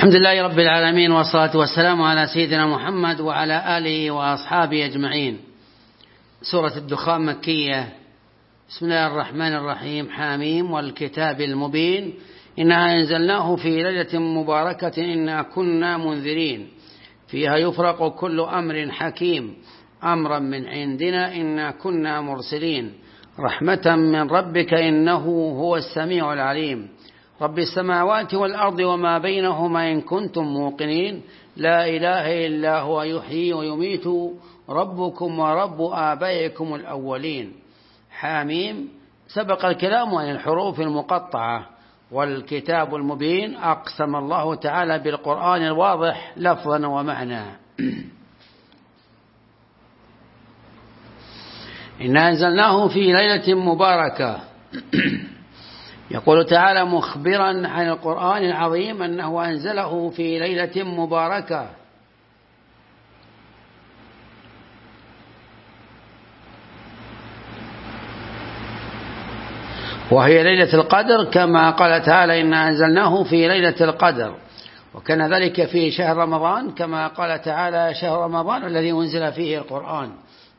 الحمد لله رب العالمين، والصلاة والسلام على سيدنا محمد وعلى آله وأصحابه أجمعين. سورة الدخان مكية. بسم الله الرحمن الرحيم. حاميم والكتاب المبين، إنا أنزلناه في ليلة مباركة إنا كنا منذرين فيها يفرق كل أمر حكيم أمرا من عندنا إنا كنا مرسلين رحمة من ربك إنه هو السميع العليم رب السماوات والأرض وما بينهما إن كنتم موقنين لا إله إلا هو يحيي ويميت ربكم ورب آبائكم الأولين. حاميم سبق الكلام عن الحروف المقطعة، والكتاب المبين أقسم الله تعالى بالقرآن الواضح لفظا ومعنى. إنا أنزلناه في ليلة مباركة. يقول تعالى مخبرا عن القرآن العظيم أنه أنزله في ليلة مباركة، وهي ليلة القدر، كما قال تعالى إنا أنزلناه في ليلة القدر، وكان ذلك في شهر رمضان كما قال تعالى شهر رمضان الذي أنزل فيه القرآن.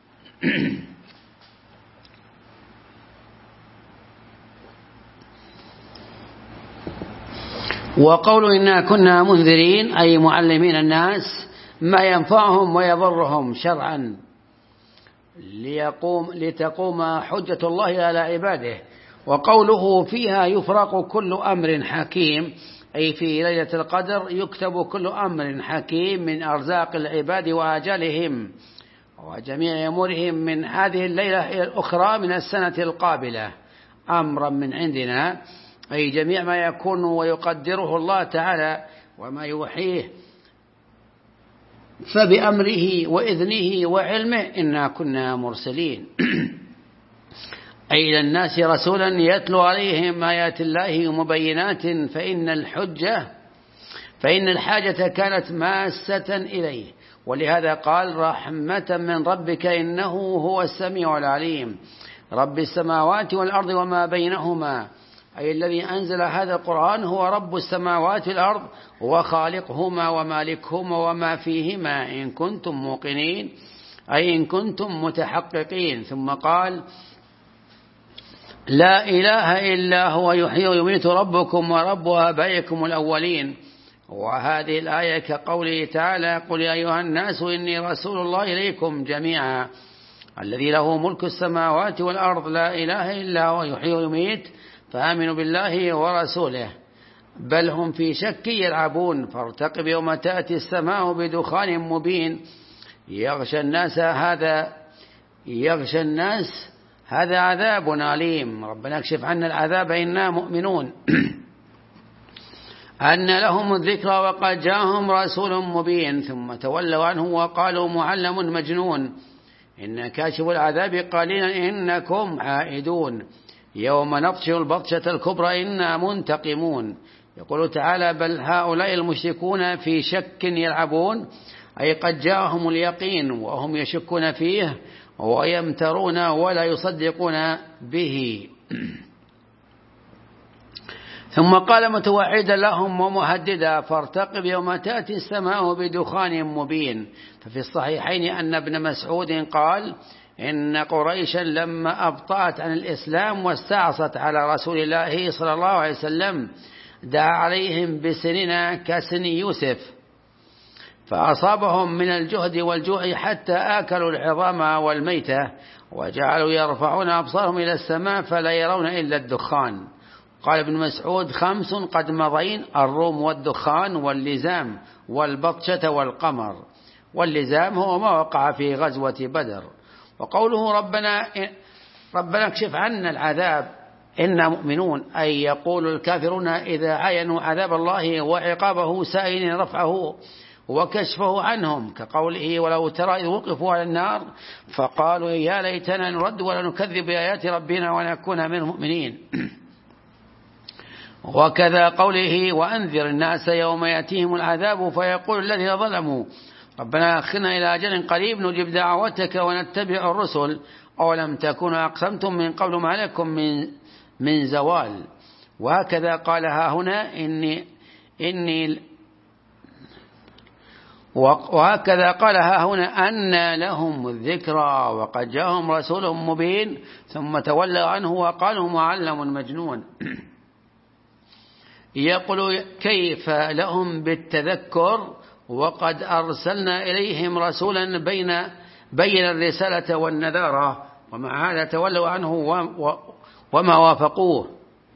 وقول إنا كنا منذرين أي معلمين الناس ما ينفعهم ويضرهم شرعا لتقوم حجة الله على عباده. وقوله فيها يفرق كل أمر حكيم أي في ليلة القدر يكتب كل أمر حكيم من أرزاق العباد وآجالهم وجميع أمورهم من هذه الليلة إلى الأخرى من السنة القابلة أمرا من عندنا أي جميع ما يكون ويقدره الله تعالى وما يوحيه فبأمره وإذنه وعلمه إنا كنا مرسلين أي إلى الناس رسولا يتلو عليهم آيات الله مبينات فإن الحاجة كانت ماسة إليه، ولهذا قال رحمة من ربك إنه هو السميع العليم رب السماوات والأرض وما بينهما أي الذي أنزل هذا القرآن هو رب السماوات والأرض وخالقهما ومالكهما وما فيهما إن كنتم موقنين أي إن كنتم متحققين. ثم قال لا إله إلا هو يحيي ويميت ربكم ورب آبائكم الأولين. وهذه الآية كقوله تعالى قل يا أيها الناس إني رسول الله إليكم جميعا الذي له ملك السماوات والأرض لا إله إلا هو يحيي ويميت فآمنوا بالله ورسوله بل هم في شك يلعبون فارتقب يوم تأتي السماء بدخان مبين يغشى الناس هذا عذاب أليم ربنا اكشف عنا العذاب إنا مؤمنون. أن لهم الذكرى وقد جاءهم رسول مبين ثم تولوا عنه وقالوا معلم مجنون إن كاشف العذاب قليلا إنكم عائدون يوم نبطش البطشة الكبرى إنا منتقمون. يقول تعالى بل هؤلاء المشركون في شك يلعبون أي قد جاءهم اليقين وهم يشكون فيه ويمترون ولا يصدقون به. ثم قال متوعدا لهم ومهددا فارتقب يوم تأتي السماء بدخان مبين. ففي الصحيحين أن ابن مسعود قال إن قريشا لما أبطأت عن الإسلام واستعصت على رسول الله صلى الله عليه وسلم دعا عليهم بسنين كسن يوسف فأصابهم من الجهد والجوع حتى آكلوا العظام والميتة وجعلوا يرفعون أبصارهم إلى السماء فلا يرون إلا الدخان. قال ابن مسعود 5 قد مضين الروم والدخان واللزام والبطشة والقمر. واللزام هو ما وقع في غزوة بدر. وقوله ربنا اكشف عنا العذاب إنا مؤمنون أي يقول الكافرون إذا عاينوا عذاب الله وعقابه سائلين رفعه وكشفه عنهم كقوله ولو ترى إذ وقفوا على النار فقالوا يا ليتنا نرد ولا نكذب بآيات ربنا ونكون من المؤمنين. وكذا قوله وأنذر الناس يوم يأتيهم العذاب فيقول الذين ظلموا ربنا أخرنا إلى أجل قريب نجب دعوتك ونتبع الرسل أولم تكونوا أقسمتم من قبل ما لكم من زوال. وهكذا قال ها هنا إني وهكذا قال ها هنا أن لهم الذكرى وقد جاءهم رسول مبين ثم تولوا عنه وقالوا معلم مجنون. يقول كيف لهم بالتذكر وقد أرسلنا إليهم رسولا بين الرسالة والنذارة، ومع هذا تولوا عنه وما وافقوه،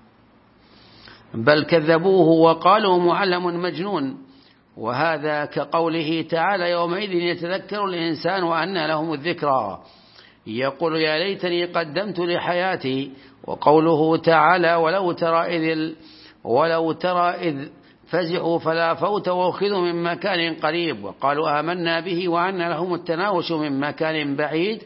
بل كذبوه وقالوا معلم مجنون. وهذا كقوله تعالى يومئذ يتذكر الإنسان وأنى لهم الذكرى، يقول يا ليتني قدمت لحياتي. وقوله تعالى ولو ترى إذ فزعوا فلا فوت وأخذوا من مكان قريب وقالوا آمنا به وأنى لهم التناوش من مكان بعيد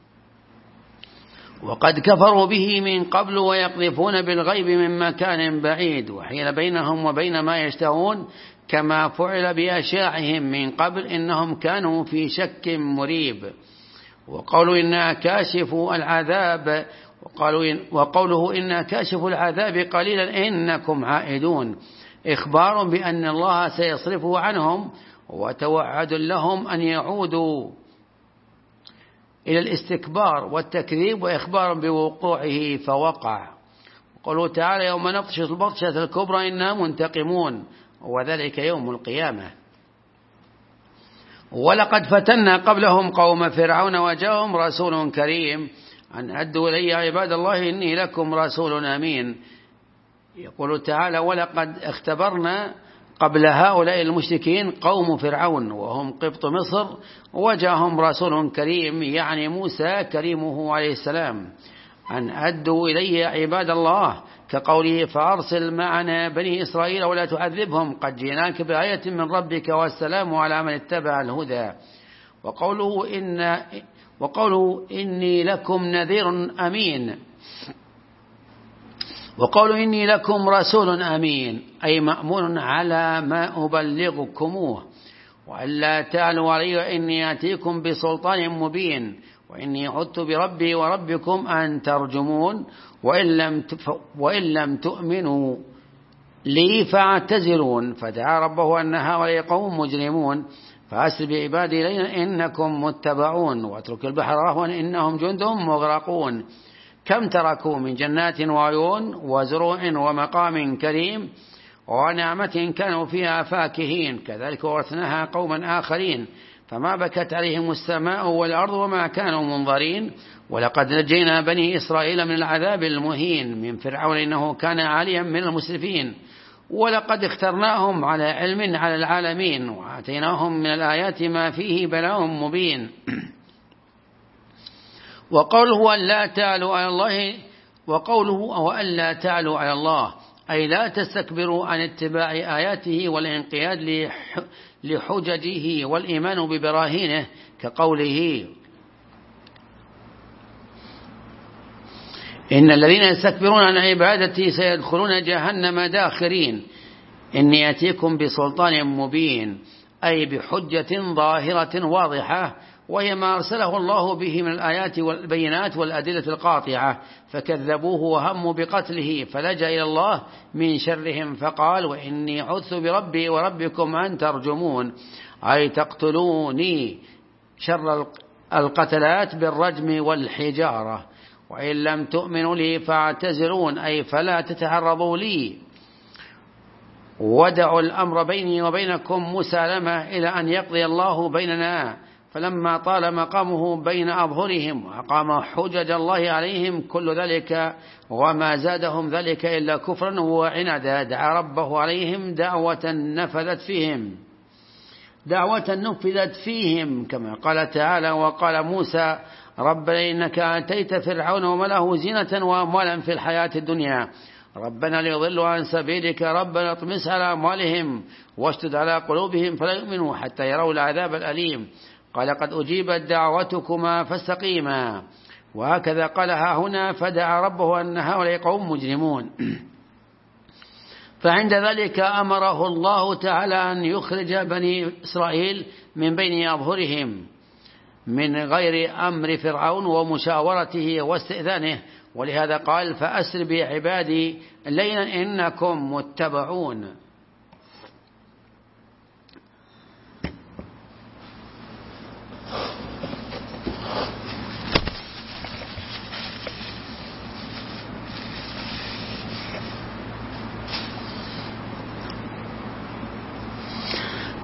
وقد كفروا به من قبل ويقذفون بالغيب من مكان بعيد وحيل بينهم وبين ما يشتهون كما فعل بأشياعهم من قبل إنهم كانوا في شك مريب. وقالوا إنا كاشف العذاب وقوله إنا كاشف العذاب قليلا إنكم عائدون، إخبار بأن الله سيصرفه عنهم وتوعد لهم أن يعودوا إلى الاستكبار والتكذيب وإخبار بوقوعه فوقع. قالوا تعالى يوم نبطش البطشة الكبرى إنا منتقمون وذلك يوم القيامة. ولقد فتنا قبلهم قوم فرعون وجاءهم رسول كريم أن أدوا إلي عباد الله إني لكم رسول أمين. يقول تعالى ولقد اختبرنا قبل هؤلاء المشركين قوم فرعون وهم قبط مصر وجاءهم رسول كريم يعني موسى كريمه عليه السلام أن أدوا إلي عباد الله، كقوله فأرسل معنا بني إسرائيل ولا تعذبهم قد جئناك بآية من ربك والسلام على من اتبع الهدى. وقوله إني لكم نذير أمين، وقالوا إني لكم رسول أمين أي مأمون على ما أبلغكموه وألا تعلوا علي إني آتيكم بسلطان مبين وإني عدت بربي وربكم أن ترجمون وإن لم تؤمنوا لي فاعتزلون. فدعا ربه أن هؤلاء قوم مجرمون فأسر بعبادي ليلا إنكم متبعون واترك البحر رهوا إنهم جند مغرقون. كم تركوا من جنات وعيون وزروع ومقام كريم ونعمة كانوا فيها فاكهين كذلك ورثناها قوما آخرين فما بكت عليهم السماء والأرض وما كانوا منظرين. ولقد نجينا بني إسرائيل من العذاب المهين من فرعون إنه كان عاليا من المسرفين. ولقد اخترناهم على علم على العالمين وآتيناهم من الآيات ما فيه بلاء مبين. وقوله ألا تعلوا على الله وألا تعلوا على الله أي لا تستكبروا عن اتباع آياته والانقياد لحججه والإيمان ببراهينه، كقوله إن الذين يستكبرون عن عبادتي سيدخلون جهنم داخرين. إني أتيكم بسلطان مبين أي بحجة ظاهرة واضحة وهي ما أرسله الله به من الآيات والبينات والأدلة القاطعة فكذبوه وهموا بقتله فلجأ إلى الله من شرهم فقال وإني عذت بربي وربكم أن ترجمون أي تقتلوني شر القتلات بالرجم والحجارة. وإن لم تؤمنوا لي فاعتزلون أي فلا تتعرضوا لي ودعوا الأمر بيني وبينكم مسالمة إلى أن يقضي الله بيننا. فلما طال مقامه بين أظهرهم وأقام حجج الله عليهم كل ذلك وما زادهم ذلك إلا كفرا وعندا دعا ربه عليهم دعوة نفذت فيهم كما قال تعالى وقال موسى ربنا إنك آتيت فرعون وملأه زينة وأموالا في الحياة الدنيا ربنا ليضلوا عن سبيلك ربنا اطمس على أموالهم واشتد على قلوبهم فلا يؤمنوا حتى يروا العذاب الأليم قال قد أجيبت دعوتكما فاستقيما. وهكذا قالها هنا فدعا ربه أن هؤلاء قوم مجرمون. فعند ذلك أمره الله تعالى أن يخرج بني إسرائيل من بين أظهرهم من غير أمر فرعون ومشاورته واستئذانه ولهذا قال فأسر بعبادي ليلا إنكم متبعون.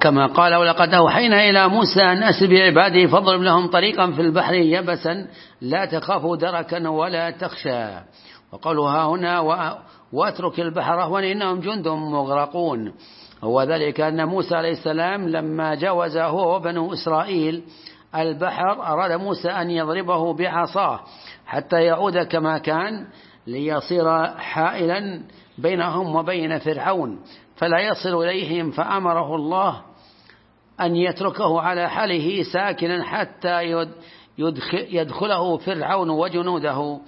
كما قال ولقد أوحينا إلى موسى أن أسر بعبادي فاضرب لهم طريقا في البحر يبسا لا تخاف دركا ولا تخشى. وقالوا ها هنا واترك البحر رهوا إنهم جند مغرقون. وذلك أن موسى عليه السلام لما جاوز هو وبنو إسرائيل البحر أراد موسى أن يضربه بعصاه حتى يعود كما كان ليصير حائلا بينهم وبين فرعون فلا يصل إليهم، فأمره الله أن يتركه على حاله ساكنا حتى يدخله فرعون وجنوده،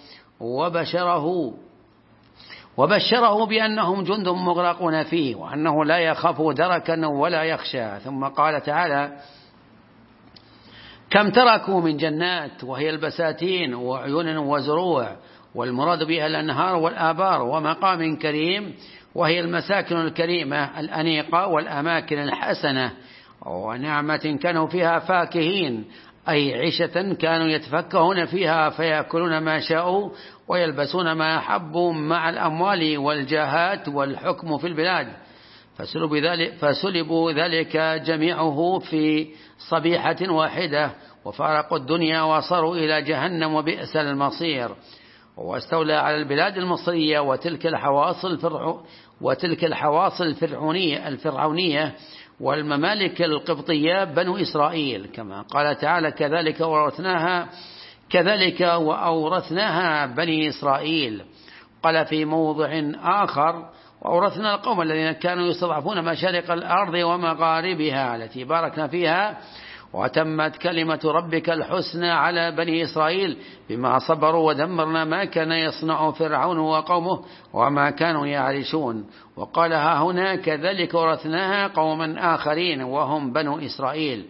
وبشره بأنهم جند مغرقون فيه وأنه لا يخاف دركا ولا يخشى. ثم قال تعالى: كم تركوا من جنات وهي البساتين وعيون وزروع، والمراد بها الأنهار والآبار، ومقام كريم وهي المساكن الكريمة الأنيقة والأماكن الحسنة، ونعمة كانوا فيها فاكهين أي عيشة كانوا يتفكهون فيها فيأكلون ما شاءوا ويلبسون ما أحبوا مع الأموال والجاهات والحكم في البلاد، فسلبوا ذلك جميعه في صبيحة واحدة وفارقوا الدنيا وصاروا إلى جهنم وبئس المصير. واستولى على البلاد المصرية وتلك الحواصل الفرعونية والممالك القبطية بنو إسرائيل، كما قال تعالى: كذلك وأورثناها بني إسرائيل. قال في موضع آخر: وأورثنا القوم الذين كانوا يستضعفون مشارق الأرض ومغاربها التي باركنا فيها، وتمت كلمة ربك الحسنى على بني إسرائيل بما صبروا ودمرنا ما كان يصنع فرعون وقومه وما كانوا يعرشون. وقال ها هنا: كذلك ورثناها قوما آخرين وهم بنو إسرائيل.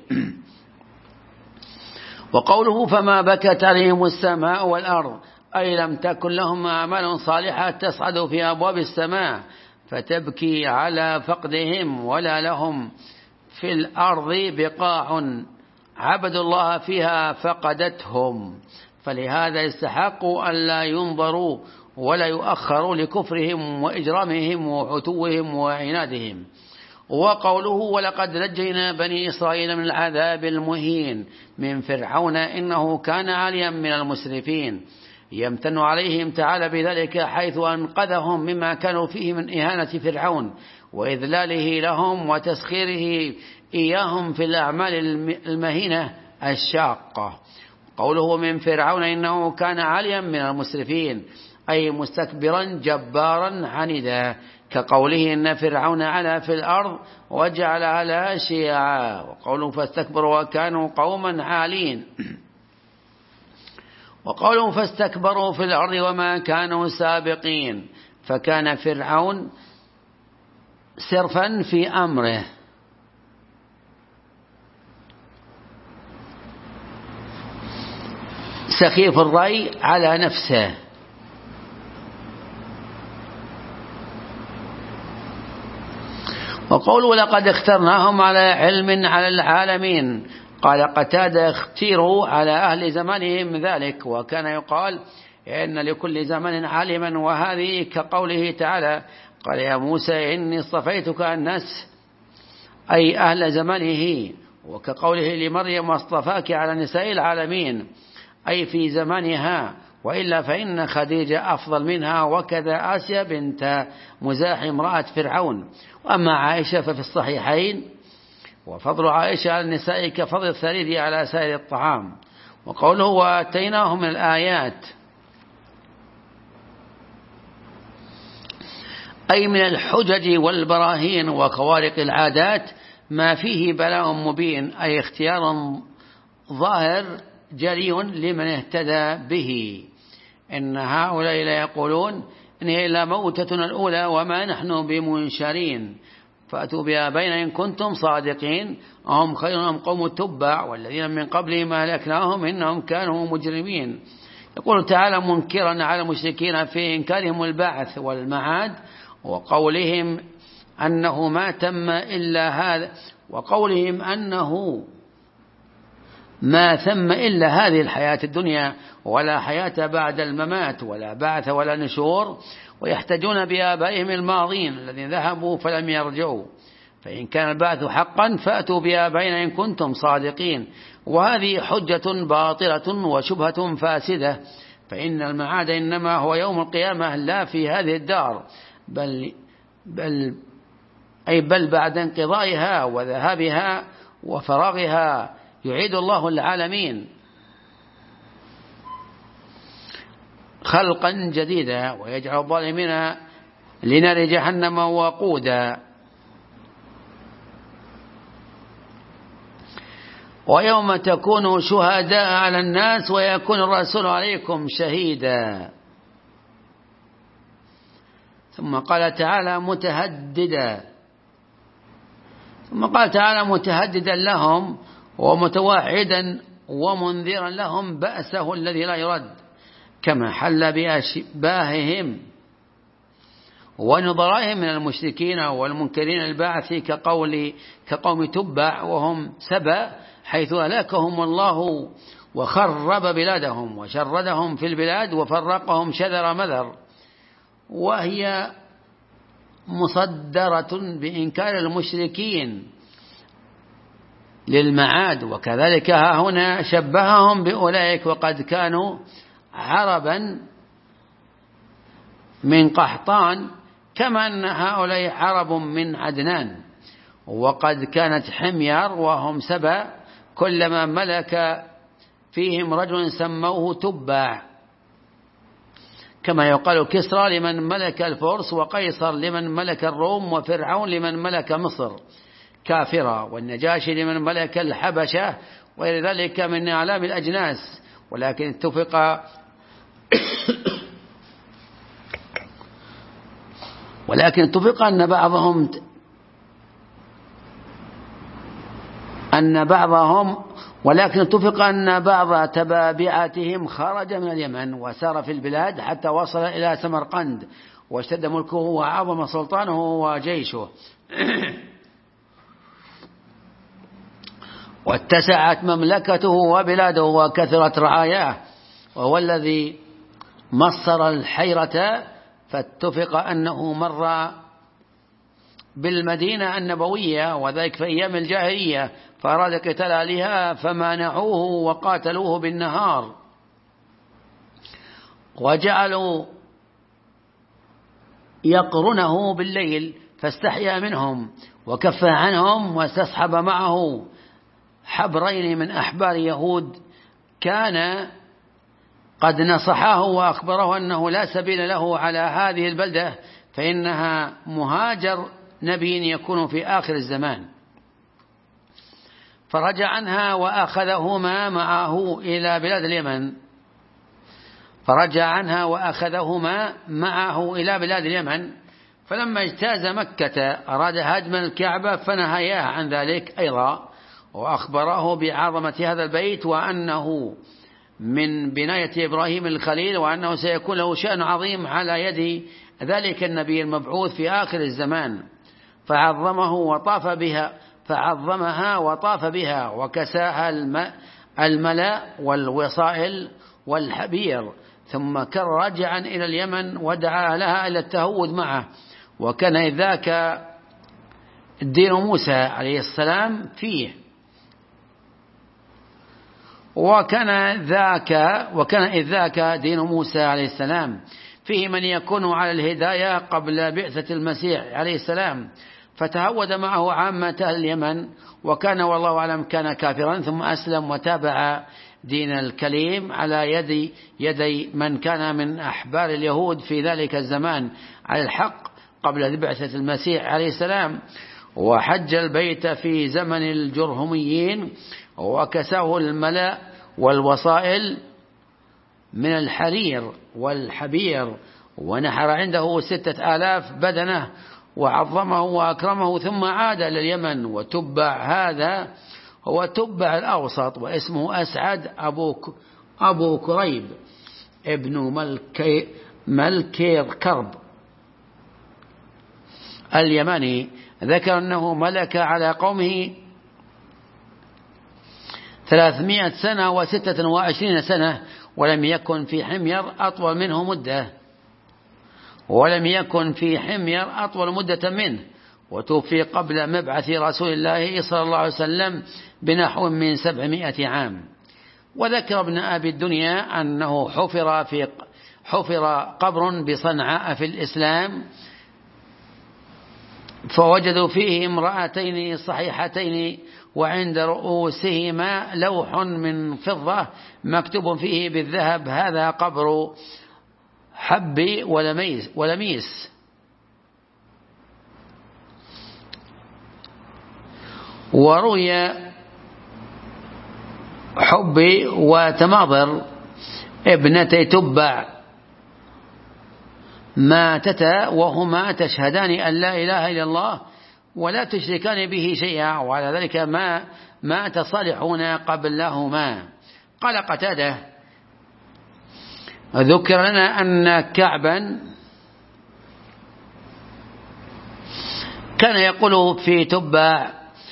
وقوله: فما بكت عليهم السماء والأرض، أي لم تكن لهم أعمال صالحة تصعد في أبواب السماء فتبكي على فقدهم، ولا لهم في الأرض بقاع عبدوا الله فيها فقدتهم، فلهذا استحقوا أن لا ينظروا ولا يؤخروا لكفرهم وإجرامهم وعتوهم وعنادهم. وقوله: ولقد نجينا بني إسرائيل من العذاب المهين من فرعون إنه كان عاليا من المسرفين، يمتن عليهم تعالى بذلك حيث أنقذهم مما كانوا فيه من إهانة فرعون وإذلاله لهم وتسخيره إياهم في الأعمال المهينة الشاقة. قوله: من فرعون إنه كان عاليا من المسرفين، أي مستكبرا جبارا عنيدا، كقوله: إن فرعون علا في الأرض وجعل على شيعا. وقوله: فاستكبروا وكانوا قوما عالين. وقوله: فاستكبروا في الأرض وما كانوا سابقين، فكان فرعون سرفا في أمره. سخيف الرأي على نفسه. وقوله: لقد اخترناهم على علم على العالمين. قال قتادة: اختيروا على أهل زمانهم ذلك. وكان يقال: إن لكل زمن عالما. وهذه كقوله تعالى: قال يا موسى إني اصطفيتك الناس، أي أهل زمانه. وكقوله لمريم: واصطفاك على نساء العالمين، أي في زمانها، وإلا فإن خديجة أفضل منها، وكذا آسيا بنت مزاح امرأة فرعون. وأما عائشة ففي الصحيحين: وفضل عائشة على النساء كفضل الثريد على سائر الطعام. وقوله: وآتيناهم من الآيات، أي من الحجج والبراهين وخوارق العادات ما فيه بلاء مبين، أي اختيار ظاهر جلي لمن اهتدى به. إن هؤلاء لا يقولون إن هي إلا موتتنا الأولى وما نحن بمنشرين، فأتوا بآبائنا إن كنتم صادقين، هم خير أم قوم التبع والذين من قبلهم أهلكناهم إنهم كانوا مجرمين. يقول تعالى منكرا على المشركين في إنكارهم البعث والمعاد، وقولهم أنه ما تم إلا هذا، وقولهم أنه ما ثم إلا هذه الحياة الدنيا ولا حياة بعد الممات ولا بعث ولا نشور، ويحتجون بآبائهم الماضين الذين ذهبوا فلم يرجعوا. فإن كان البعث حقا فأتوا بآبائنا إن كنتم صادقين. وهذه حجة باطلة وشبهة فاسدة، فإن المعاد إنما هو يوم القيامة لا في هذه الدار، بل بعد انقضائها وذهابها وفراغها يعيد الله العالمين خلقا جديدا ويجعل الظالمين لنار جهنم وقودا. ويوم تكونوا شهداء على الناس ويكون الرسول عليكم شهيدا. ثم قال تعالى متهددا لهم ومتوعدا ومنذرا لهم بأسه الذي لا يرد، كما حل بأشباههم ونظرائهم من المشركين والمنكرين البعث كقوم تبع وهم سبأ، حيث أهلكهم الله وخرب بلادهم وشردهم في البلاد وفرقهم شذر مذر، وهي مصدرة بإنكار المشركين للمعاد. وكذلك ها هنا شبههم بأولئك وقد كانوا عربا من قحطان، كما أن هؤلاء عرب من عدنان. وقد كانت حمير وهم سبأ كلما ملك فيهم رجل سموه تبع، كما يقال كسرى لمن ملك الفرس، وقيصر لمن ملك الروم، وفرعون لمن ملك مصر كافرا، والنجاشي لمن ملك الحبشة، وغير ذلك من أعلام الأجناس. ولكن اتفق أن بعض تبابعتهم خرج من اليمن وسار في البلاد حتى وصل إلى سمرقند، واشتد ملكه وعظم سلطانه وجيشه واتسعت مملكته وبلاده وكثرت رعاياه، وهو الذي مصر الحيرة. فاتفق أنه مر بالمدينة النبوية وذلك في أيام الجاهلية، فأراد قتال أهلها فمانعوه وقاتلوه بالنهار، وجعلوا يقرنه بالليل، فاستحيا منهم وكف عنهم، واستصحب معه حبرين من أحبار يهود كان قد نصحاه وأخبره أنه لا سبيل له على هذه البلدة، فإنها مهاجر نبي يكون في آخر الزمان. فرجع عنها وأخذهما معه إلى بلاد اليمن. فلما اجتاز مكة أراد هدم الكعبة فنهياه عن ذلك أيضا، وأخبره بعظمة هذا البيت وأنه من بناية إبراهيم الخليل، وأنه سيكون له شأن عظيم على يد ذلك النبي المبعوث في آخر الزمان. فعظمها وطاف بها وكساها الملا والوصائل والحبير، ثم كان راجعا إلى اليمن ودعا لها إلى التهود معه. وكان إذ ذاك دين موسى عليه السلام فيه، وكان إذ ذاك دين موسى عليه السلام فيه من يكون على الهداية قبل بعثة المسيح عليه السلام، فتهود معه عامة أهل اليمن، وكان والله أعلم كان كافرا، ثم أسلم وتابع دين الكليم على يدي من كان من أحبار اليهود في ذلك الزمان على الحق قبل بعثة المسيح عليه السلام. وحج البيت في زمن الجرهميين، وكساه الملا والوصائل من الحرير والحبير، ونحر عنده 6000 بدنة وعظمه وأكرمه، ثم عاد إلى اليمن. وتبع هذا هو تبع الأوسط، واسمه أسعد أبو كريب ابن ملكير كرب اليمني. ذكر أنه ملك على قومه 300 سنة و26 سنة، ولم يكن في حمير أطول منه مدة، وتوفي قبل مبعث رسول الله صلى الله عليه وسلم بنحو من 700 عام. وذكر ابن أبي الدنيا أنه حفر قبر بصنعاء في الإسلام، فوجدوا فيه امرأتين صحيحتين، وعند رؤوسهما لوح من فضة مكتوب فيه بالذهب: هذا قبر حب ولميس. وروي حب وتماضر ابنتي تبع ماتتا وهما تشهدان أن لا إله إلا الله ولا تشركان به شيئا، وعلى ذلك مات صالحون قبلهما. قال قتادة: ذكر لنا أن كعبا كان يقول في تبع: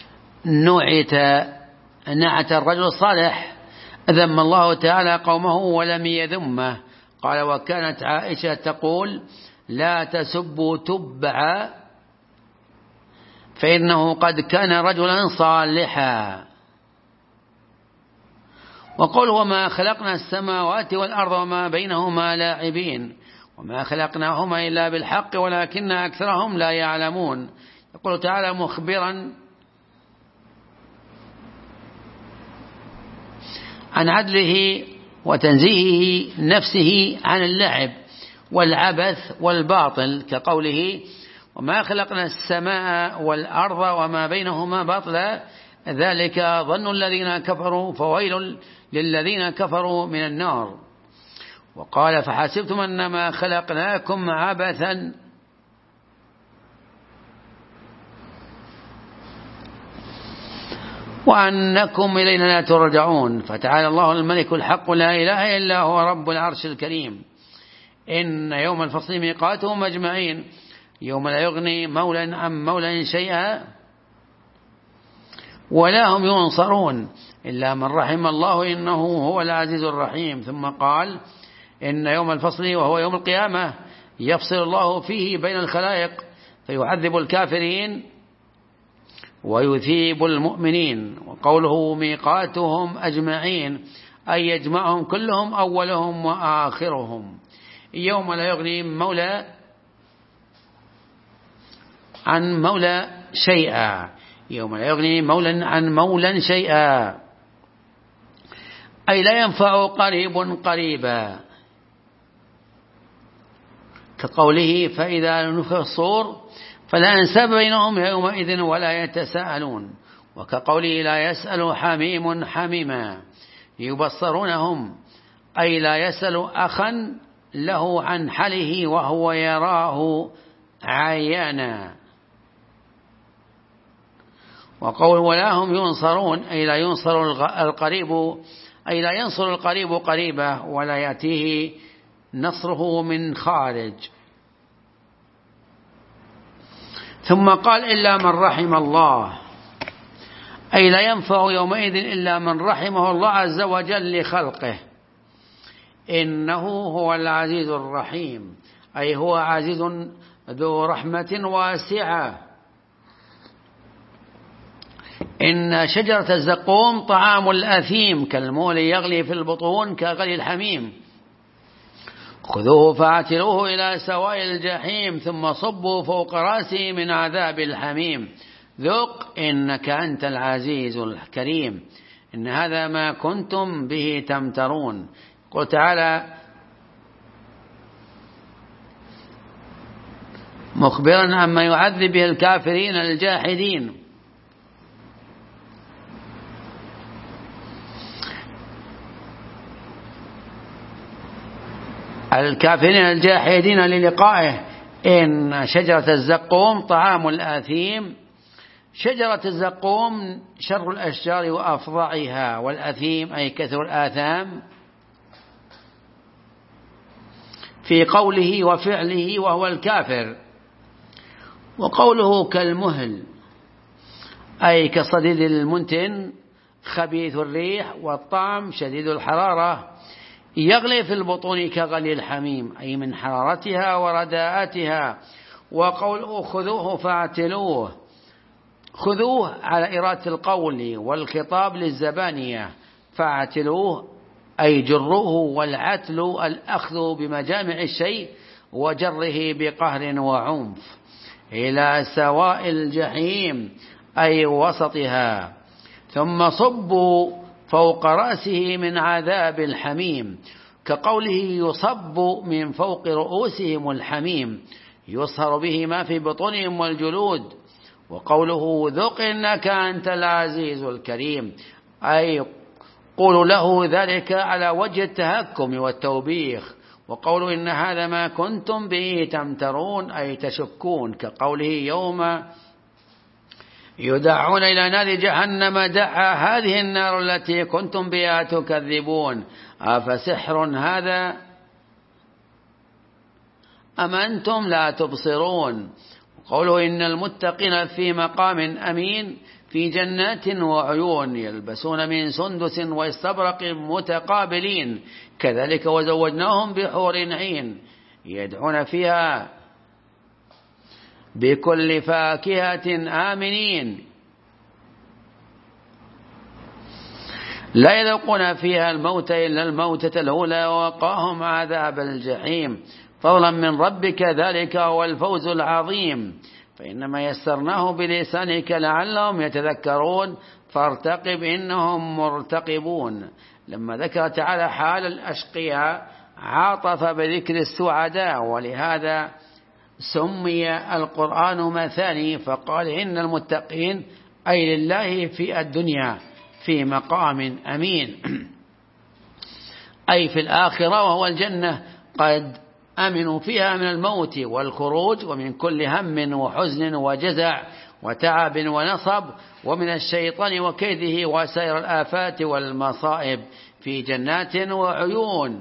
نعت الرجل الصالح ذم الله تعالى قومه ولم يذمه. قال: وكانت عائشة تقول: لا تسبوا تبع فإنه قد كان رجلا صالحا. وقل: وما خلقنا السماوات والأرض وما بينهما لاعبين وما خلقناهما إلا بالحق ولكن أكثرهم لا يعلمون. يقول تعالى مخبرا عن عدله وتنزيهه نفسه عن اللعب والعبث والباطل، كقوله: وما خلقنا السماء والأرض وما بينهما باطلا ذلك ظن الذين كفروا فويل للذين كفروا من النار. وقال: فحسبتم أنما خلقناكم عبثا وأنكم إلينا لا ترجعون. فتعالى الله الملك الحق لا إله إلا هو رب العرش الكريم. إن يوم الفصل ميقاتهم أجمعين يوم لا يغني مولى عن مولى شيئا ولا هم ينصرون إلا من رحم الله إنه هو العزيز الرحيم. ثم قال: إن يوم الفصل وهو يوم القيامة يفصل الله فيه بين الخلائق فيعذب الكافرين ويثيب المؤمنين. وقوله ميقاتهم أجمعين أي يجمعهم كلهم أولهم وآخرهم. يوم لا يغني مولى عن مولى شيئا، يوم لا يغني مولى عن مولى شيئا، أي لا ينفع قريب قريبا، كقوله: فإذا نفخ الصور فلا أنساب بينهم يومئذ ولا يتساءلون، وكقوله: لا يسأل حميم حميما. يبصرونهم أي لا يسأل أخا له عن حاله وهو يراه عيانا. وقول: ولا هم ينصرون أي لا ينصر القريب، أي لا ينصر القريب قريبه ولا يأتيه نصره من خارج. ثم قال: إلا من رحم الله، أي لا ينفع يومئذ إلا من رحمه الله عز وجل لخلقه. إنه هو العزيز الرحيم، أي هو عزيز ذو رحمة واسعة. إن شجرة الزقوم طعام الأثيم كالمول يغلي في البطون كغلي الحميم. خذوه فاعتلوه إلى سواء الجحيم ثم صبوا فوق راسه من عذاب الحميم. ذق إنك أنت العزيز الكريم. إن هذا ما كنتم به تمترون. قل تعالى مخبرا عما يعذب به الكافرين الجاحدين: الكافرين الجاحدين للقائه. إن شجرة الزقوم طعام الآثيم. شجرة الزقوم شر الأشجار وأفظعها، والأثيم أي كثر الآثام في قوله وفعله وهو الكافر. وقوله كالمهل أي كصديد المنتن خبيث الريح والطعم شديد الحرارة، يغلي في البطون كغلي الحميم أي من حرارتها ورداءتها. وقوله خذوه فاعتلوه، خذوه على إرادة القول والخطاب للزبانية، فاعتلوه أي جروه، والعتل الأخذ بمجامع الشيء وجره بقهر وعنف إلى سواء الجحيم أي وسطها، ثم صبوا فوق رأسه من عذاب الحميم، كقوله يصب من فوق رؤوسهم الحميم يصهر به ما في بطونهم والجلود. وقوله ذق إنك أنت العزيز الكريم أي قولوا له ذلك على وجه التهكم والتوبيخ. وقولوا إن هذا ما كنتم به تمترون أي تشكون، كقوله يوم يدعون إلى نار جهنم دعا هذه النار التي كنتم بها تكذبون أفسحر هذا أم أنتم لا تبصرون. قوله إن المتقين في مقام أمين في جنات وعيون يلبسون من سندس واستبرق متقابلين كذلك وزوجناهم بحور عين يدعون فيها بكل فاكهة آمنين لا يذوقون فيها الموت إلا الموتة الأولى ووقاهم عذاب الجحيم فضلا من ربك ذلك هو الفوز العظيم. فإنما يسرناه بلسانك لعلهم يتذكرون فارتقب إنهم مرتقبون. لما ذكر تعالى حال الأشقياء عاطف بذكر السعداء، ولهذا سمي القرآن مثاني فقال إن المتقين أي لله في الدنيا في مقام أمين أي في الآخرة وهو الجنة قد أمنوا فيها من الموت والخروج ومن كل هم وحزن وجزع وتعب ونصب ومن الشيطان وكيده وسائر الآفات والمصائب في جنات وعيون.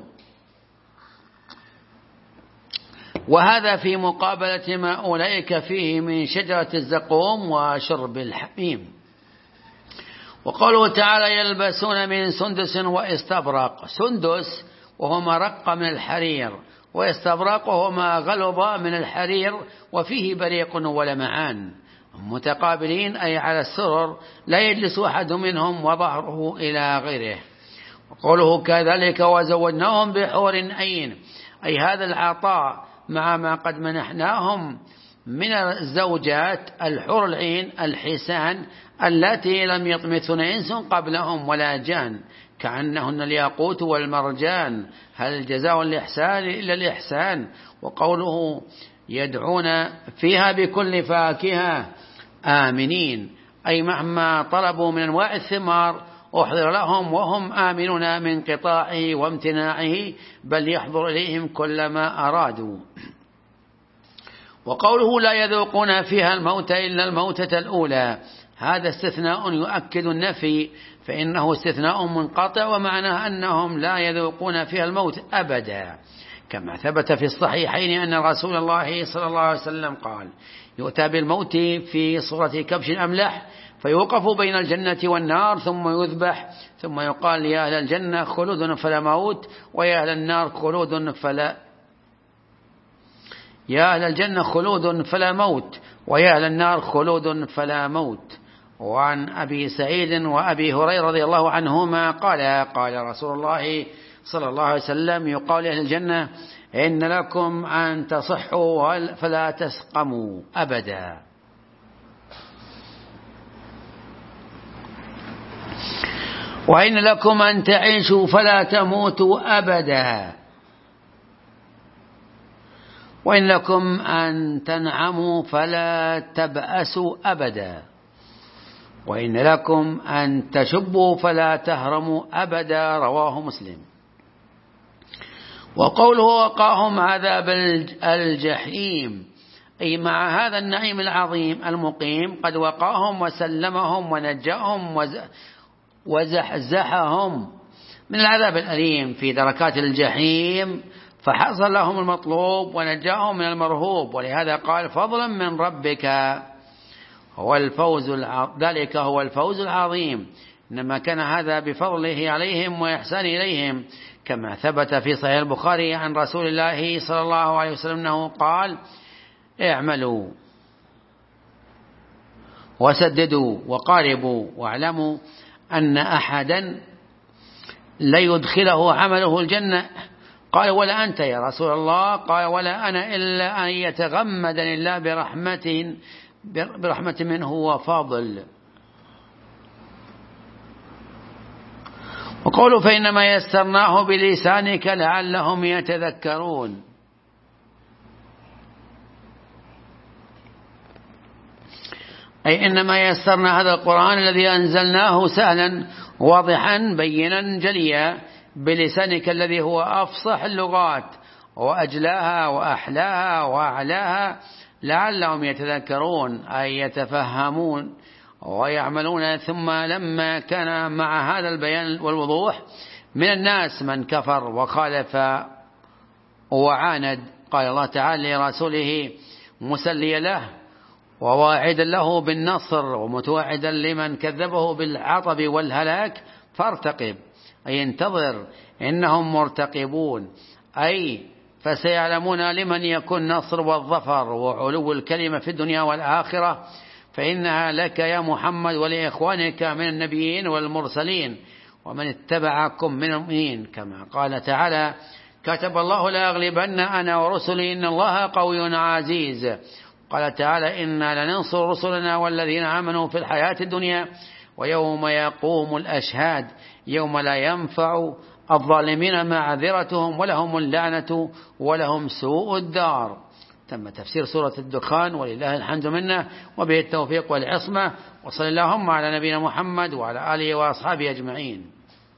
وهذا في مقابلة ما أولئك فيه من شجرة الزقوم وشرب الحميم. وقوله تعالى يلبسون من سندس واستبرق، سندس وهو ما رق من الحرير، واستبرق وهو ما غلظ من الحرير وفيه بريق ولمعان متقابلين أي على السرر لا يجلس أحد منهم وظهره إلى غيره. وقوله كذلك وزوجناهم بحور عين أي هذا العطاء مع ما قد منحناهم من الزوجات الحور العين الحسان التي لم يطمثن إنس قبلهم ولا جان كأنهن الياقوت والمرجان هل جزاء الإحسان إلا الإحسان. وقوله يدعون فيها بكل فاكهة آمنين أي مهما طلبوا من أنواع الثمار أحضر لهم وهم آمنون من قطاعه وامتناعه بل يحضر إليهم كل ما أرادوا. وقوله لا يذوقون فيها الموت إلا الموتة الأولى هذا استثناء يؤكد النفي فإنه استثناء منقطع ومعناه أنهم لا يذوقون فيها الموت أبدا كما ثبت في الصحيحين أن رسول الله صلى الله عليه وسلم قال يؤتى بالموت في صورة كبش أملح فيوقف بين الجنة والنار ثم يذبح ثم يقال يا أهل الجنة خلود فلا موت ويا أهل النار خلود فلا يا أهل الجنة خلود فلا موت ويا أهل النار خلود فلا موت. وعن أبي سعيد وأبي هريرة رضي الله عنهما قال رسول الله صلى الله عليه وسلم يقال لأهل الجنة إن لكم أن تصحوا فلا تسقموا أبدا وإن لكم أن تعيشوا فلا تموتوا أبدا وإن لكم أن تنعموا فلا تبأسوا أبدا وإن لكم أن تشبوا فلا تهرموا أبدا رواه مسلم. وقوله وقاهم عذاب الجحيم أي مع هذا النعيم العظيم المقيم قد وقاهم وسلمهم ونجاهم وزحزحهم من العذاب الأليم في دركات الجحيم فحصل لهم المطلوب ونجاهم من المرهوب. ولهذا قال فضلا من ربك هو الفوز ذلك هو الفوز العظيم إنما كان هذا بفضله عليهم وإحسان إليهم كما ثبت في صحيح البخاري عن رسول الله صلى الله عليه وسلم أنه قال اعملوا وسددوا وقاربوا واعلموا أن أحدا لا يدخله عمله الجنة. قال ولا أنت يا رسول الله؟ قال ولا أنا إلا أن يتغمدني الله برحمة منه وفضل. وقولوا فإنما يسرناه بلسانك لعلهم يتذكرون. أي إنما يسرنا هذا القرآن الذي أنزلناه سهلا واضحا بينا جليا بلسانك الذي هو أفصح اللغات وأجلاها وأحلاها وأعلاها لعلهم يتذكرون أي يتفهمون ويعملون. ثم لما كان مع هذا البيان والوضوح من الناس من كفر وخالف وعاند، قال الله تعالى لرسوله مسليا له وواعدا له بالنصر ومتوعدا لمن كذبه بالعطب والهلاك فارتقب أي انتظر إنهم مرتقبون، أي فسيعلمون لمن يكون نصر والظفر وعلو الكلمة في الدنيا والآخرة، فإنها لك يا محمد ولإخوانك من النبيين والمرسلين ومن اتبعكم من المؤمنين، كما قال تعالى كتب الله لأغلبن أنا ورسلي إن الله قوي عزيز. قال تعالى إنا لننصر رسلنا والذين آمنوا في الحياة الدنيا ويوم يقوم الأشهاد يوم لا ينفع الظالمين معذرتهم ولهم اللعنة ولهم سوء الدار. تم تفسير سورة الدخان ولله الحمد منه وبه التوفيق والعصمة، وصلى اللهم على نبينا محمد وعلى آله وأصحابه أجمعين.